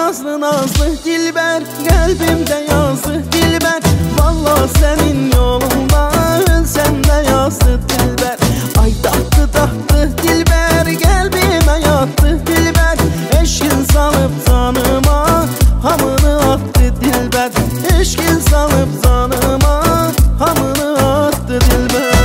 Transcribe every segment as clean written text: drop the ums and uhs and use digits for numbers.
nazlı nazlı dilber, kalbimde yazdı dilber. Vallahi senin yolunda ölsem de yazdı dilber. Ay tahtı tahtı dilber, kalbime yattı dilber. Eşkin salıp canıma hamını attı dilber. Eşkin salıp canıma hamını attı dilber.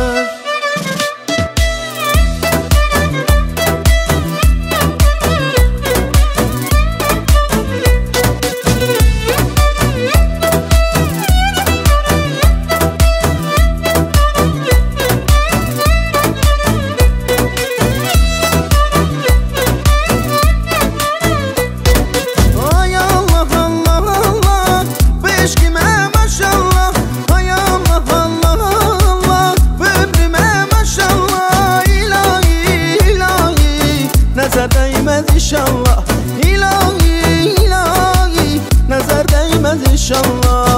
Nazar değmez inşallah, ilahi ilahi, nazar değmez inşallah.